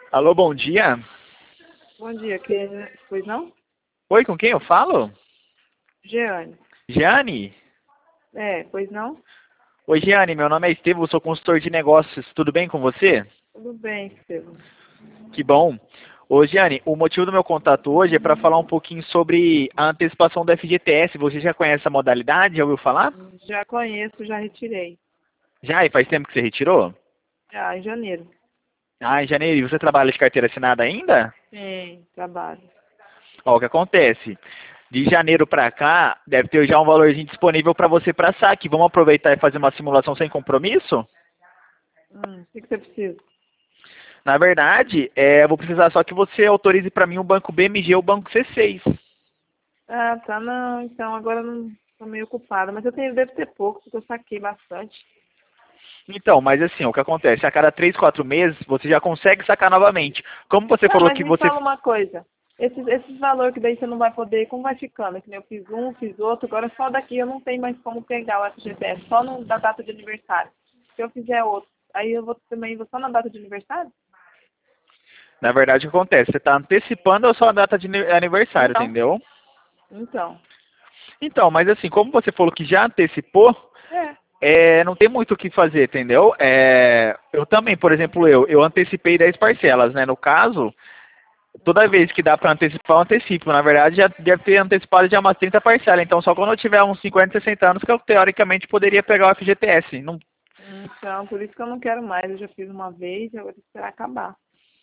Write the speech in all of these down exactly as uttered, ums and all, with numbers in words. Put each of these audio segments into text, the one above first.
Alô, bom dia. Bom dia, que... pois não? Oi, com quem eu falo? Jeane. Jeane? É, pois não? Oi, Jeane, meu nome é Estevam, sou consultor de negócios. Tudo bem com você? Tudo bem, Estevam. Que bom. Ô, Jeane, o motivo do meu contato hoje é para falar um pouquinho sobre a antecipação do F G T S. Você já conhece a modalidade? Já ouviu falar? Já conheço, já retirei. Já? E faz tempo que você retirou? Já, em janeiro. Ah, em janeiro. E você trabalha de carteira assinada ainda? Sim, trabalho. Ó, o que acontece? De janeiro para cá, deve ter já um valorzinho disponível para você para saque. Vamos aproveitar e fazer uma simulação sem compromisso? Hum, o que, que você precisa? Na verdade, é, eu vou precisar só que você autorize para mim o banco B M G ou o banco C seis. Ah, tá, não, então agora eu não tô meio ocupada, mas eu tenho, deve ter pouco, porque eu saquei bastante. Então, mas assim, o que acontece? A cada três, quatro meses, você já consegue sacar novamente. Como você Tá, falou mas que me você... fala uma coisa. Esses, esses valores que daí você não vai poder, como vai ficando? Que nem eu fiz um, fiz outro, agora só daqui eu não tenho mais como pegar o F G T S, só no, da data de aniversário. Se eu fizer outro, aí eu vou também vou só na data de aniversário? Na verdade, o que acontece? Você está antecipando a sua data de ni- aniversário, Então, entendeu? então. Então, mas assim, como você falou que já antecipou, É. é, não tem muito o que fazer, entendeu? É, eu também, por exemplo, eu, eu antecipei dez parcelas, né? No caso, toda vez que dá para antecipar, eu antecipo. Na verdade, já deve ter antecipado já umas trinta parcelas. Então, só quando eu tiver uns cinquenta, sessenta anos que eu, teoricamente, poderia pegar o F G T S. Não, Então, por isso que eu não quero mais. Eu já fiz uma vez, eu vou esperar acabar.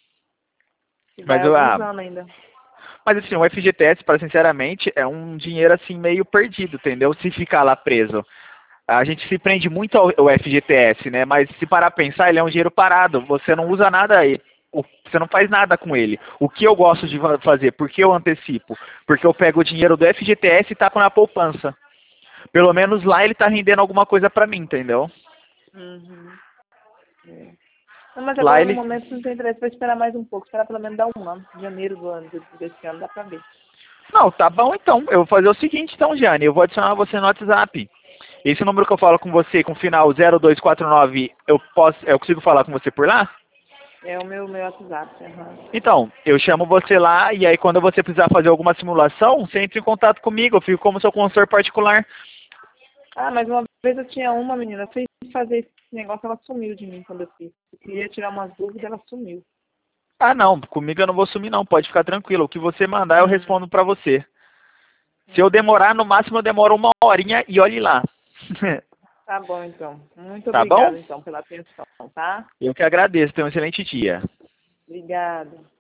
E vai mas, eu, alguns ah, anos ainda. mas, assim, o F G T S, para sinceramente, é um dinheiro, assim, meio perdido, entendeu? Se ficar lá preso. A gente se prende muito ao, ao F G T S, né? Mas se parar a pensar, ele é um dinheiro parado. Você não usa nada aí. o- Você não faz nada com ele. O que eu gosto de fa- fazer? Por que eu antecipo? Porque eu pego o dinheiro do F G T S e taco na poupança. Pelo menos lá ele tá rendendo alguma coisa pra mim, entendeu? Uhum. É. Não, mas Lá agora no ele. momento não tem interesse. Vou esperar mais um pouco. Esperar pelo menos dar um ano. Janeiro do ano desse ano, dá pra ver. Não, tá bom então. Eu vou fazer o seguinte então, Jane. Eu vou adicionar você no WhatsApp. Esse número que eu falo com você, com final zero dois quatro nove, eu posso, eu consigo falar com você por lá? É o meu, meu WhatsApp. Uhum. Então, eu chamo você lá e aí quando você precisar fazer alguma simulação, você entra em contato comigo, eu fico como seu consultor particular. Ah, mas uma vez eu tinha uma menina, eu fiz fazer esse negócio, ela sumiu de mim quando eu fiz. Eu queria tirar umas dúvidas, ela sumiu. Ah, não, comigo eu não vou sumir não, pode ficar tranquilo. O que você mandar eu Hum. respondo pra você. Se eu Uhum. demorar, no máximo eu demoro uma horinha e olhe lá. Tá bom, então. Muito Tá bom? obrigada, então, pela atenção, tá? Eu que agradeço, tenha um excelente dia. Obrigada.